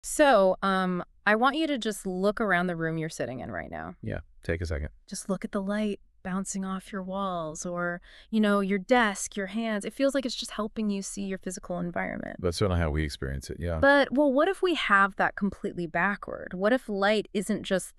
I want you to just look around the room you're sitting in right now. Yeah, take a second. Just look at the light bouncing off your walls or your desk, your hands. It feels like it's just helping you see your physical environment. That's certainly how we experience it, yeah. But, well, what if we have that completely backward? What if light isn't just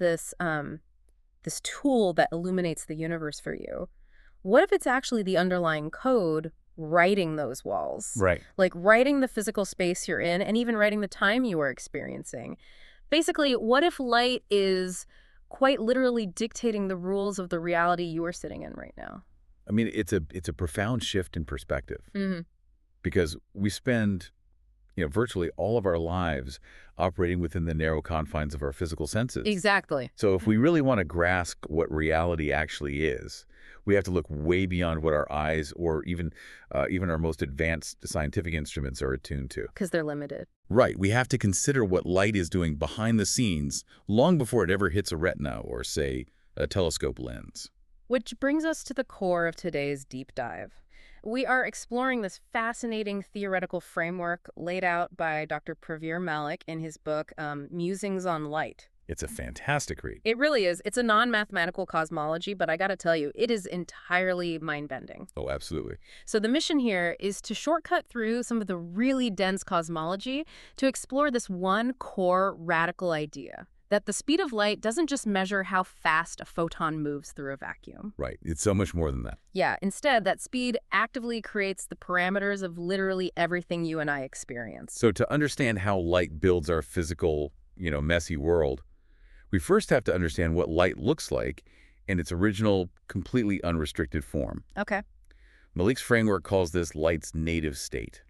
this tool that illuminates the universe for you? What if it's actually the underlying code writing those walls? Right. Like writing the physical space you're in and even writing the time you are experiencing. Basically, what if light is quite literally dictating the rules of the reality you are sitting in right now? I mean, it's a profound shift in perspective Hmm. because we spend, virtually all of our lives operating within the narrow confines of our physical senses. Exactly. So if we really want to grasp what reality actually is, we have to look way beyond what our eyes or even our most advanced scientific instruments are attuned to. Because they're limited. Right. We have to consider what light is doing behind the scenes long before it ever hits a retina or, say, a telescope lens. Which brings us to the core of today's deep dive. We are exploring this fascinating theoretical framework laid out by Dr. Pravir Malik in his book, Musings on Light. It's a fantastic read. It really is. It's a non-mathematical cosmology, but I gotta tell you, it is entirely mind-bending. Oh, absolutely. So the mission here is to shortcut through some of the really dense cosmology to explore this one core radical idea, that the speed of light doesn't just measure how fast a photon moves through a vacuum. Right. It's so much more than that. Yeah, instead, that speed actively creates the parameters of literally everything you and I experience. So to understand how light builds our physical, messy world, we first have to understand what light looks like in its original, completely unrestricted form. Okay. Malik's framework calls this light's native state.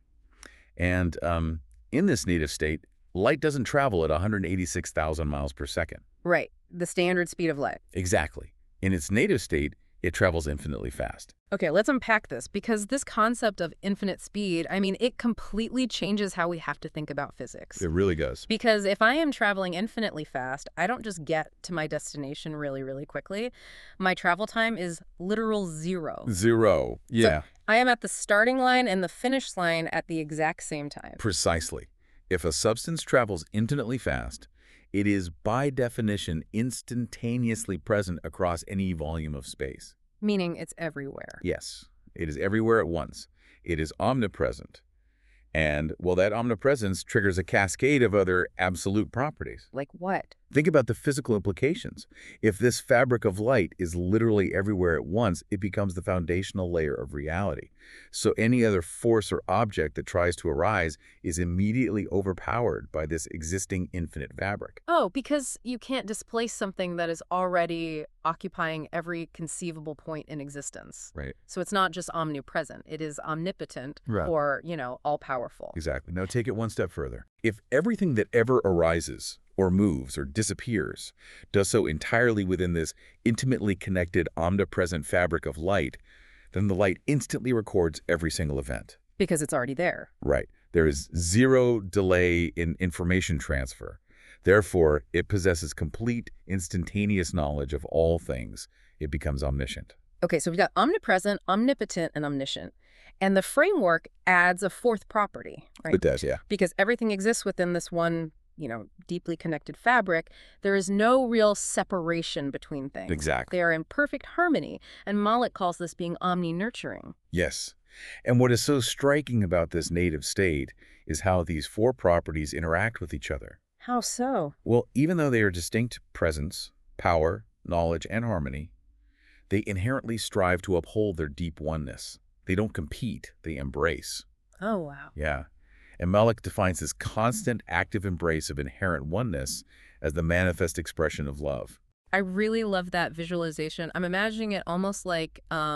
And in this native state, light doesn't travel at 186,000 miles per second. Right. The standard speed of light. Exactly. In its native state, it travels infinitely fast. Okay, let's unpack this, because this concept of infinite speed, it completely changes how we have to think about physics. It really does. Because if I am traveling infinitely fast, I don't just get to my destination really, really quickly. My travel time is literal zero. Zero. Yeah, I am at the starting line and the finish line at the exact same time. precisely. If a substance travels infinitely fast, it is by definition instantaneously present across any volume of space. Meaning it's everywhere. Yes, it is everywhere at once. It is omnipresent. And, well, that omnipresence triggers a cascade of other absolute properties. Like what? Think about the physical implications. If this fabric of light is literally everywhere at once, it becomes the foundational layer of reality. So any other force or object that tries to arise is immediately overpowered by this existing infinite fabric. Oh, because you can't displace something that is already occupying every conceivable point in existence. Right. So it's not just omnipresent, it is omnipotent Right. or, all-powerful. Exactly. Now take it one step further. If everything that ever arises or moves or disappears does so entirely within this intimately connected omnipresent fabric of light, then the light instantly records every single event. Because it's already there. Right. There is zero delay in information transfer. Therefore, it possesses complete instantaneous knowledge of all things. It becomes omniscient. Okay, so we've got omnipresent, omnipotent, and omniscient. And the framework adds a fourth property, right? It does, yeah. Because everything exists within this one, deeply connected fabric. There is no real separation between things. Exactly. They are in perfect harmony, and Malik calls this being omni-nurturing. Yes. And what is so striking about this native state is how these four properties interact with each other. How so? Well, even though they are distinct presence, power, knowledge, and harmony, they inherently strive to uphold their deep oneness. They don't compete, they embrace. Oh, wow. Yeah. And Malik defines this constant active embrace of inherent oneness as the manifest expression of love. I really love that visualization. I'm imagining it almost like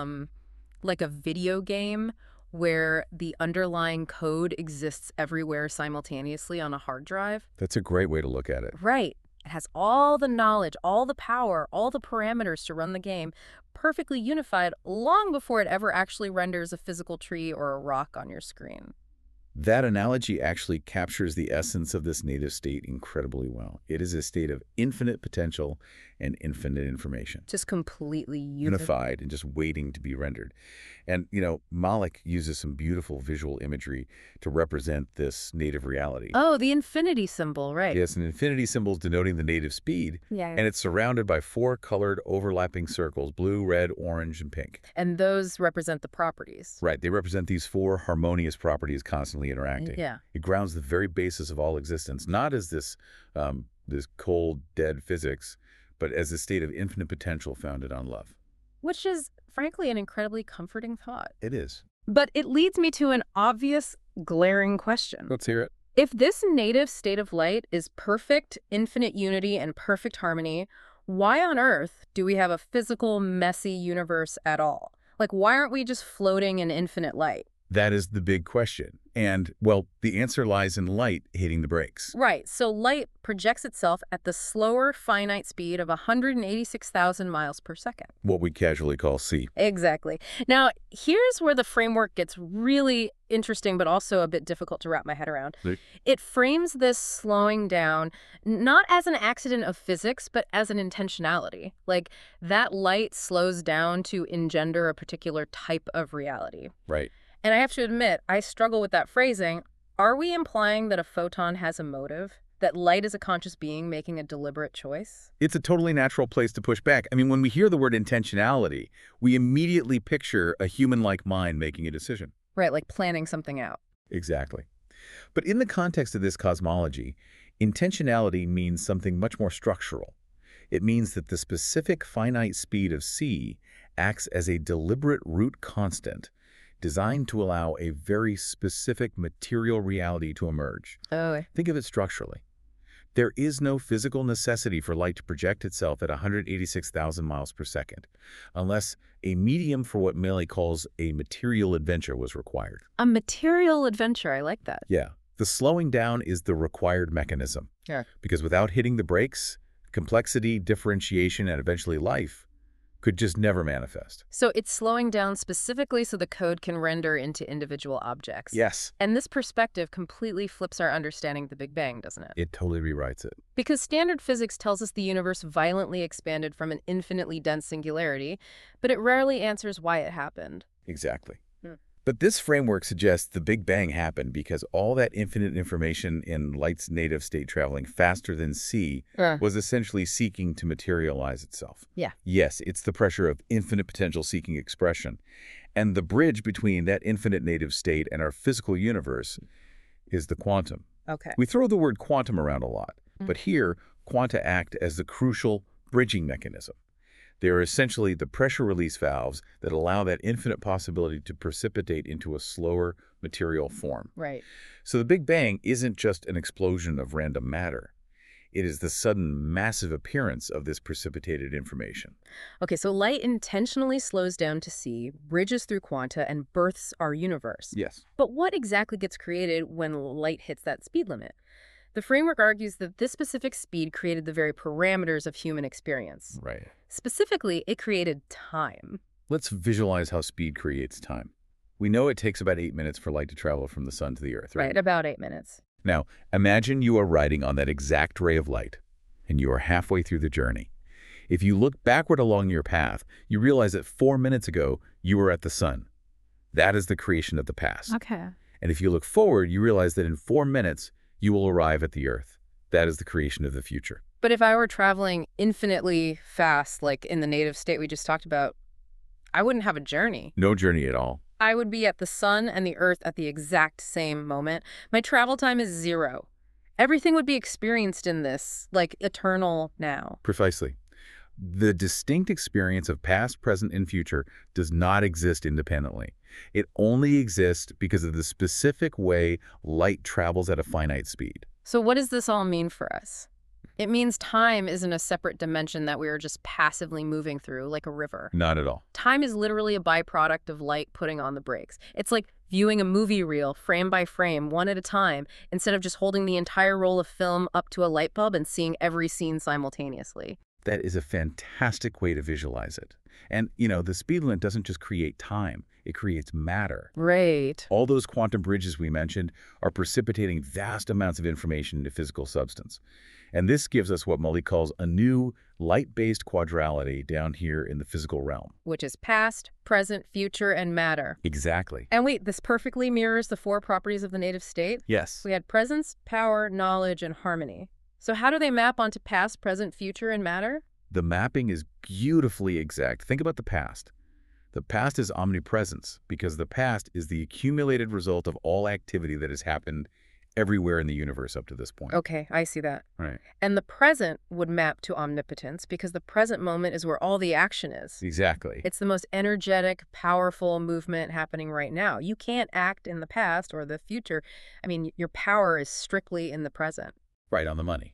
a video game where the underlying code exists everywhere simultaneously on a hard drive. That's a great way to look at it. Right. It has all the knowledge, all the power, all the parameters to run the game, perfectly unified long before it ever actually renders a physical tree or a rock on your screen. That analogy actually captures the essence of this native state incredibly well. It is a state of infinite potential and infinite information, Just completely unified and just waiting to be rendered. And, Malik uses some beautiful visual imagery to represent this native reality. Oh, the infinity symbol, right. Yes, an infinity symbol is denoting the native speed, Yeah. and it's surrounded by 4 colored overlapping circles, blue, red, orange, and pink. And those represent the properties. Right, they represent these 4 harmonious properties constantly interacting. Yeah. It grounds the very basis of all existence, not as this cold, dead physics, but as a state of infinite potential founded on love. Which is, frankly, an incredibly comforting thought. It is. But it leads me to an obvious, glaring question. Let's hear it. If this native state of light is perfect, infinite unity and perfect harmony, why on earth do we have a physical, messy universe at all? Like, why aren't we just floating in infinite light? That is the big question. And, well, the answer lies in light hitting the brakes. Right, so light projects itself at the slower, finite speed of 186,000 miles per second. What we casually call C. Exactly. Now, here's where the framework gets really interesting, but also a bit difficult to wrap my head around. Right. It frames this slowing down not as an accident of physics, but as an intentionality. Like, that light slows down to engender a particular type of reality. Right. And I have to admit, I struggle with that phrasing. Are we implying that a photon has a motive? That light is a conscious being making a deliberate choice? It's a totally natural place to push back. I mean, when we hear the word intentionality, we immediately picture a human-like mind making a decision. Right, like planning something out. Exactly. But in the context of this cosmology, intentionality means something much more structural. It means that the specific finite speed of c acts as a deliberate root constant designed to allow a very specific material reality to emerge. Oh, Think of it structurally. There is no physical necessity for light to project itself at 186,000 miles per second, unless a medium for what Malik calls a material adventure was required. a material adventure. I like that. Yeah, the slowing down is the required mechanism. Yeah. Because without hitting the brakes, complexity, differentiation, and eventually life could just never manifest. So it's slowing down specifically so the code can render into individual objects. Yes. And this perspective completely flips our understanding of the Big Bang, doesn't it? It totally rewrites it. Because standard physics tells us the universe violently expanded from an infinitely dense singularity, but it rarely answers why it happened. Exactly. Hmm. But this framework suggests the Big Bang happened because all that infinite information in light's native state traveling faster than c was essentially seeking to materialize itself. Yeah. Yes, it's the pressure of infinite potential seeking expression. And the bridge between that infinite native state and our physical universe is the quantum. Okay. We throw the word quantum around a lot, but here, quanta act as the crucial bridging mechanism. They are essentially the pressure release valves that allow that infinite possibility to precipitate into a slower material form. Right. So the Big Bang isn't just an explosion of random matter. It is the sudden massive appearance of this precipitated information. Okay, so light intentionally slows down to c, bridges through quanta, and births our universe. Yes. But what exactly gets created when light hits that speed limit? The framework argues that this specific speed created the very parameters of human experience. Right. Specifically, it created time. Let's visualize how speed creates time. We know it takes about 8 minutes for light to travel from the sun to the Earth, right? Right, about 8 minutes. Now, imagine you are riding on that exact ray of light, and you are halfway through the journey. If you look backward along your path, you realize that 4 minutes ago, you were at the sun. That is the creation of the past. Okay. And if you look forward, you realize that in 4 minutes, you will arrive at the Earth. That is the creation of the future. But if I were traveling infinitely fast, like in the native state we just talked about, I wouldn't have a journey. No journey at all. I would be at the sun and the Earth at the exact same moment. My travel time is 0. Everything would be experienced in this, like eternal now. Precisely. The distinct experience of past, present, and future does not exist independently. It only exists because of the specific way light travels at a finite speed. So what does this all mean for us? It means time isn't a separate dimension that we are just passively moving through like a river. Not at all. Time is literally a byproduct of light putting on the brakes. It's like viewing a movie reel frame by frame, one at a time, instead of just holding the entire roll of film up to a light bulb and seeing every scene simultaneously. That is a fantastic way to visualize it. And, the speed limit doesn't just create time. it creates matter. Right. All those quantum bridges we mentioned are precipitating vast amounts of information into physical substance. And this gives us what Malik calls a new light-based quadrality down here in the physical realm. Which is past, present, future, and matter. Exactly. And wait, this perfectly mirrors the 4 properties of the native state? Yes. We had presence, power, knowledge, and harmony. So how do they map onto past, present, future, and matter? The mapping is beautifully exact. Think about the past. The past is omnipresence because the past is the accumulated result of all activity that has happened everywhere in the universe up to this point. Okay, I see that. Right. And the present would map to omnipotence because the present moment is where all the action is. Exactly. It's the most energetic, powerful movement happening right now. You can't act in the past or the future. I mean, your power is strictly in the present. Right on the money.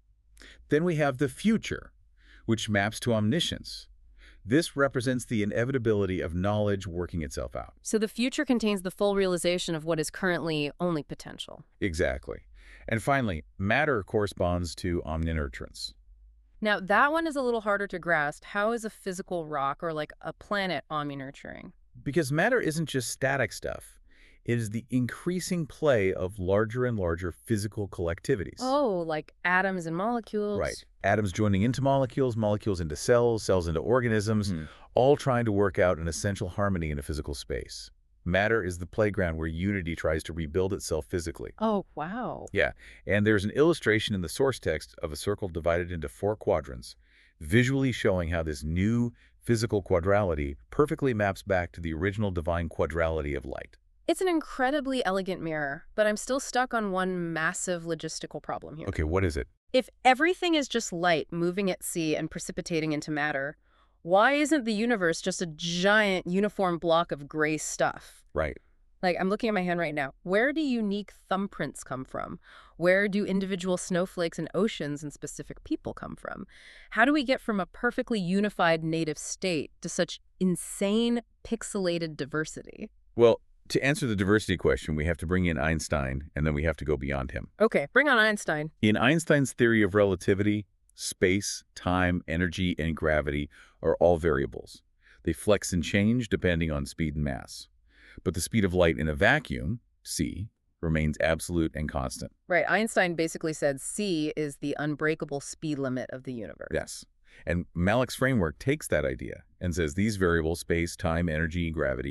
Then we have the future, which maps to omniscience. This represents the inevitability of knowledge working itself out. So the future contains the full realization of what is currently only potential. Exactly. And finally, matter corresponds to omninutrance. Now, that one is a little harder to grasp. How is a physical rock or like a planet omninurturing? Because matter isn't just static stuff. It is the increasing play of larger and larger physical collectivities. Oh, like atoms and molecules? Right. Atoms joining into molecules, molecules into cells, cells into organisms, all trying to work out an essential harmony in a physical space. Matter is the playground where unity tries to rebuild itself physically. Oh, wow. Yeah, and there's an illustration in the source text of a circle divided into 4 quadrants, visually showing how this new physical quadrality perfectly maps back to the original divine quadrality of light. It's an incredibly elegant mirror, but I'm still stuck on one massive logistical problem here. Okay, what is it? If everything is just light moving at sea and precipitating into matter, why isn't the universe just a giant uniform block of gray stuff? Right. Like, I'm looking at my hand right now. Where do unique thumbprints come from? Where do individual snowflakes and oceans and specific people come from? How do we get from a perfectly unified native state to such insane pixelated diversity? Well, to answer the diversity question, we have to bring in Einstein, and then we have to go beyond him. Okay, bring on Einstein. In Einstein's theory of relativity, space, time, energy, and gravity are all variables. They flex and change depending on speed and mass. But the speed of light in a vacuum, c, remains absolute and constant. Right, Einstein basically said c is the unbreakable speed limit of the universe. Yes. And Malik's framework takes that idea and says these variables, space, time, energy, and gravity,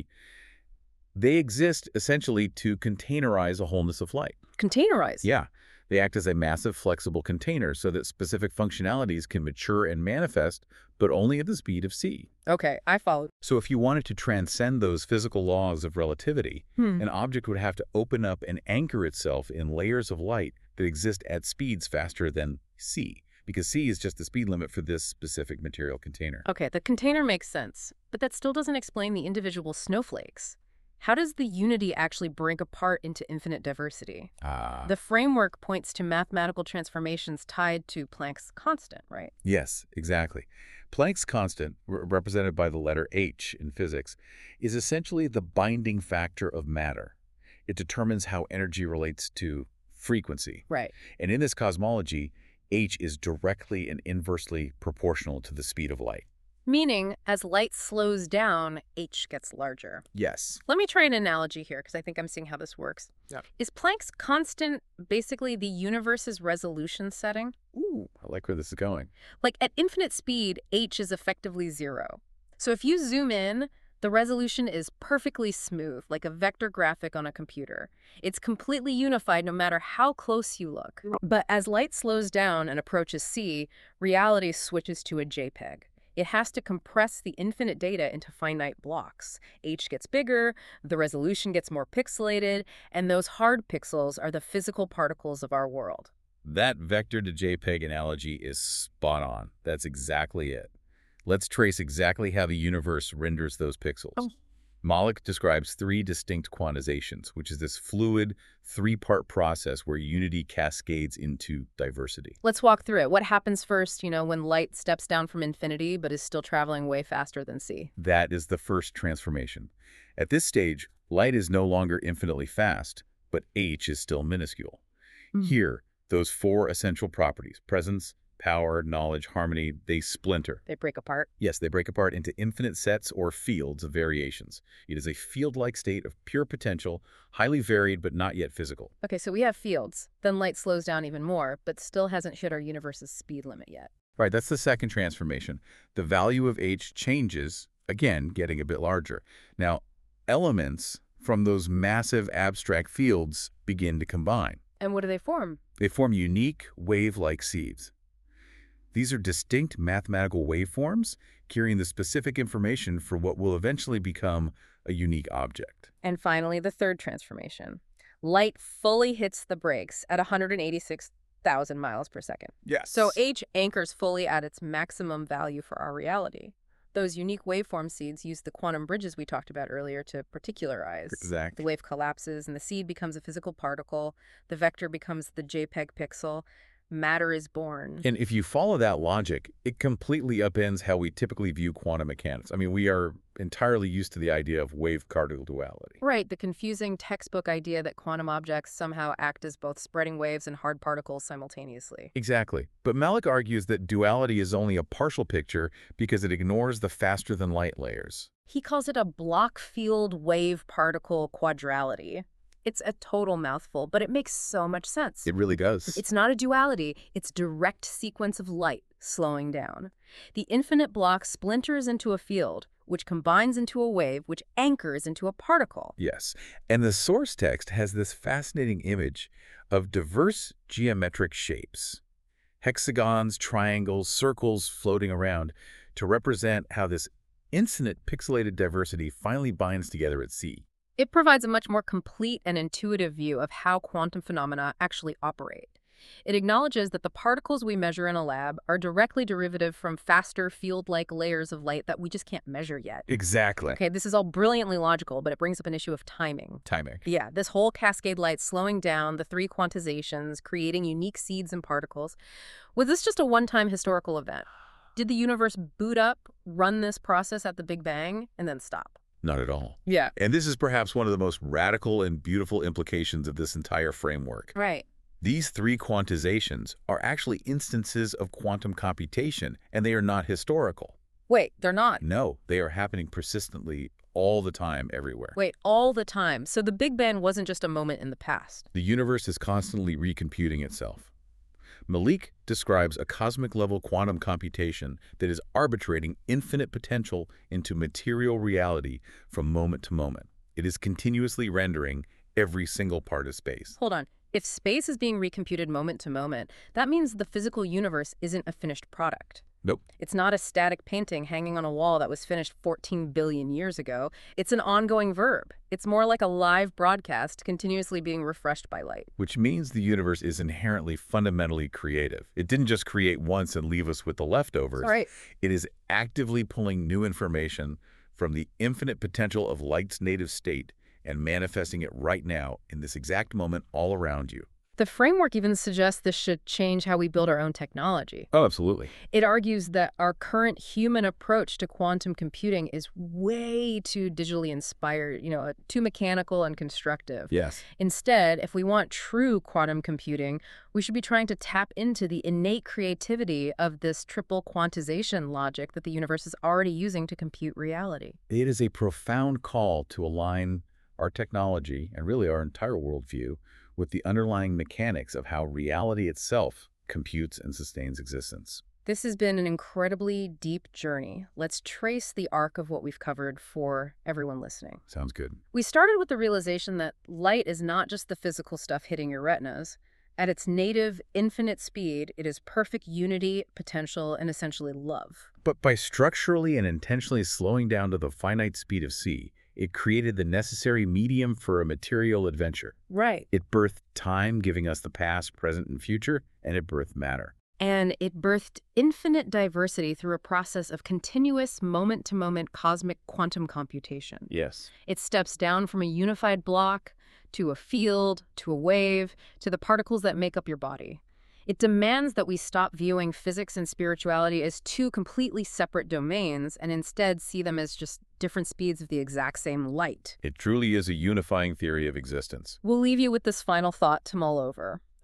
they exist essentially to containerize a wholeness of light. Containerize? Yeah. They act as a massive flexible container so that specific functionalities can mature and manifest, but only at the speed of c. Okay, I followed. So if you wanted to transcend those physical laws of relativity, an object would have to open up and anchor itself in layers of light that exist at speeds faster than c, because c is just the speed limit for this specific material container. Okay, the container makes sense, but that still doesn't explain the individual snowflakes. How does the unity actually break apart into infinite diversity? The framework points to mathematical transformations tied to Planck's constant, right? Yes, exactly. Planck's constant, represented by the letter h in physics, is essentially the binding factor of matter. It determines how energy relates to frequency. Right. And in this cosmology, h is directly and inversely proportional to the speed of light. Meaning, as light slows down, h gets larger. Yes. Let me try an analogy here, because I think I'm seeing how this works. Yeah. Is Planck's constant basically the universe's resolution setting? Ooh, I like where this is going. Like, at infinite speed, h is effectively 0. So if you zoom in, the resolution is perfectly smooth, like a vector graphic on a computer. It's completely unified no matter how close you look. But as light slows down and approaches c, reality switches to a JPEG. It has to compress the infinite data into finite blocks. H gets bigger, the resolution gets more pixelated, and those hard pixels are the physical particles of our world. That vector to JPEG analogy is spot on. That's exactly it. Let's trace exactly how the universe renders those pixels. Oh. Malik describes 3 distinct quantizations, which is this fluid, 3-part process where unity cascades into diversity. Let's walk through it. What happens first, when light steps down from infinity but is still traveling way faster than c? That is the first transformation. At this stage, light is no longer infinitely fast, but h is still minuscule. Here, those 4 essential properties, presence, power, knowledge, harmony, they splinter. They break apart. Yes, they break apart into infinite sets or fields of variations. It is a field-like state of pure potential, highly varied but not yet physical. Okay, so we have fields. Then light slows down even more, but still hasn't hit our universe's speed limit yet. Right, that's the second transformation. The value of h changes, again, getting a bit larger. Now, elements from those massive abstract fields begin to combine. And what do they form? They form unique wave-like seeds. These are distinct mathematical waveforms carrying the specific information for what will eventually become a unique object. And finally, the third transformation. Light fully hits the brakes at 186,000 miles per second. Yes. So h anchors fully at its maximum value for our reality. Those unique waveform seeds use the quantum bridges we talked about earlier to particularize. Exactly. The wave collapses and the seed becomes a physical particle. The vector becomes the JPEG pixel. Matter is born. And if you follow that logic, it completely upends how we typically view quantum mechanics. I mean, we are entirely used to the idea of wave-particle duality. Right, the confusing textbook idea that quantum objects somehow act as both spreading waves and hard particles simultaneously. Exactly. But Malik argues that duality is only a partial picture because it ignores the faster-than-light layers. He calls it a block field wave particle quadrality. It's a total mouthful, but it makes so much sense. It really does. It's not a duality, it's direct sequence of light slowing down. The infinite block splinters into a field, which combines into a wave, which anchors into a particle. Yes. And the source text has this fascinating image of diverse geometric shapes. Hexagons, triangles, circles floating around to represent how this infinite pixelated diversity finally binds together at sea. It provides a much more complete and intuitive view of how quantum phenomena actually operate. It acknowledges that the particles we measure in a lab are directly derivative from faster field-like layers of light that we just can't measure yet. Exactly. Okay, this is all brilliantly logical, but it brings up an issue of timing. Timing. Yeah, this whole cascade light slowing down the three quantizations, creating unique seeds and particles. Was this just a one-time historical event? Did the universe boot up, run this process at the Big Bang, and then stop? Not at all. Yeah. And this is perhaps one of the most radical and beautiful implications of this entire framework. Right. These three quantizations are actually instances of quantum computation, and they are not historical. Wait, they're not? No, they are happening persistently all the time, everywhere. Wait, all the time. So the Big Bang wasn't just a moment in the past. The universe is constantly recomputing itself. Malik describes a cosmic-level quantum computation that is arbitrating infinite potential into material reality from moment to moment. It is continuously rendering every single part of space. Hold on. If space is being recomputed moment to moment, that means the physical universe isn't a finished product. Nope. It's not a static painting hanging on a wall that was finished 14 billion years ago. It's an ongoing verb. It's more like a live broadcast continuously being refreshed by light. Which means the universe is inherently fundamentally creative. It didn't just create once and leave us with the leftovers. Right. It is actively pulling new information from the infinite potential of light's native state and manifesting it right now in this exact moment all around you. The framework even suggests this should change how we build our own technology. Oh, absolutely. It argues that our current human approach to quantum computing is way too digitally inspired, too mechanical and constructive. Yes. Instead, if we want true quantum computing, we should be trying to tap into the innate creativity of this triple quantization logic that the universe is already using to compute reality. It is a profound call to align our technology and really our entire worldview with the underlying mechanics of how reality itself computes and sustains existence. This has been an incredibly deep journey. Let's trace the arc of what we've covered for everyone listening. Sounds good. We started with the realization that light is not just the physical stuff hitting your retinas. At its native, infinite speed, it is perfect unity, potential, and essentially love. But by structurally and intentionally slowing down to the finite speed of c, it created the necessary medium for a material adventure. Right. It birthed time, giving us the past, present, and future, and it birthed matter. And it birthed infinite diversity through a process of continuous moment-to-moment cosmic quantum computation. Yes. It steps down from a unified block to a field, to a wave, to the particles that make up your body. It demands that we stop viewing physics and spirituality as two completely separate domains and instead see them as just different speeds of the exact same light. It truly is a unifying theory of existence. We'll leave you with this final thought to mull over. The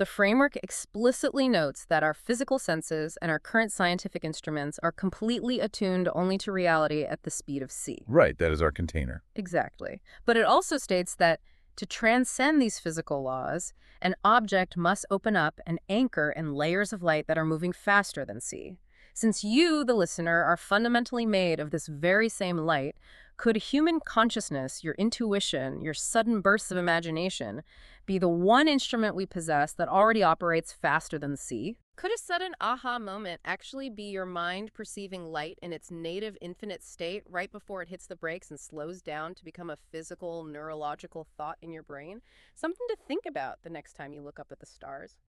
The framework explicitly notes that our physical senses and our current scientific instruments are completely attuned only to reality at the speed of c. Right, that is our container. Exactly. But it also states that to transcend these physical laws, an object must open up and anchor in layers of light that are moving faster than c. Since you, the listener, are fundamentally made of this very same light, could human consciousness, your intuition, your sudden bursts of imagination, be the one instrument we possess that already operates faster than c? Could a sudden aha moment actually be your mind perceiving light in its native infinite state right before it hits the brakes and slows down to become a physical, neurological thought in your brain? Something to think about the next time you look up at the stars.